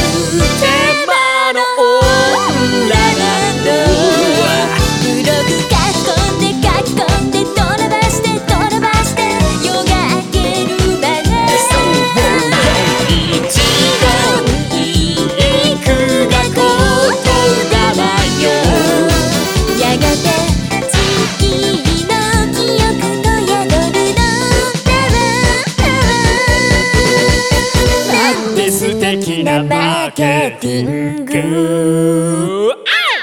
テーマの女なの。ブログ書き込んでトラバして夜が明けるまで一度に行くが言霊よ。やがてちぎりの記憶の宿るのなんて素敵なマーケティング。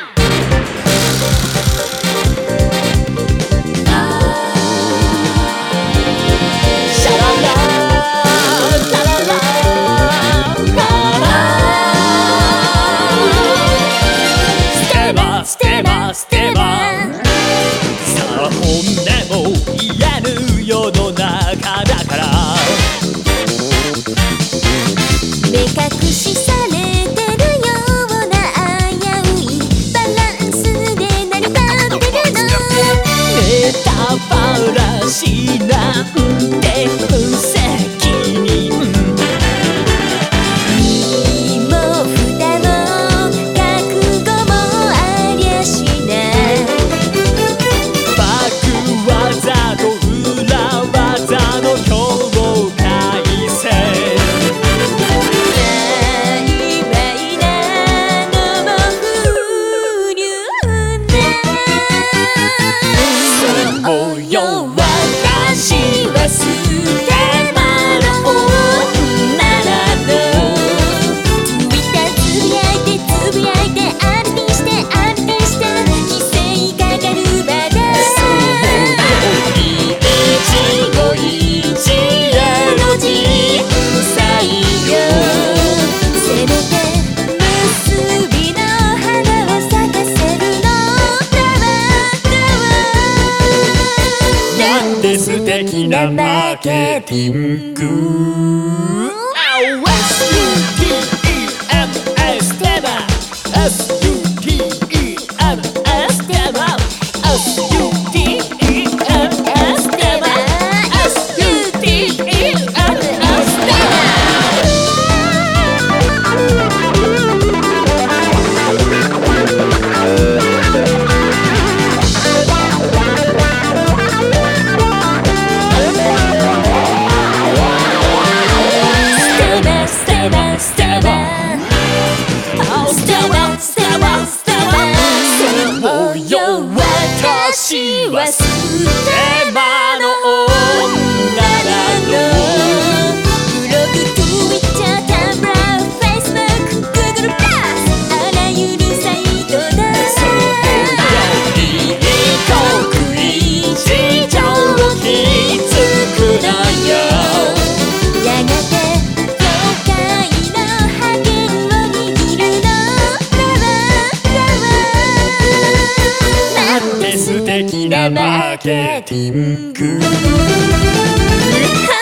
ステマさあ本音も言えぬ世の中だから目隠しされてるような危ういバランスで成り立ってるの。ネタバラシなんて無責任身も蓋も覚悟もありゃしないバック技と裏技の境界線曖昧なのも風流なそうよ私はステマの女なの。Twitter つぶやいてアルティして規制かかるまで一期一会の人生よ。せめて結びの花を咲かせるのなんて素敵なマーケティング。S-U-T-E-M-A ステマ S-U-T-E-M-A ステマ S-U-T-E-M-A ステマ S-U-T-E-M-A ステマそうよ私はステマの女なの。ブログ、Twitter、Tumblr、Facebook、Google+あらゆるサイトだ。異国一条を築くのよ。やがて業界の覇権を握るのなんて素敵なマーケティング。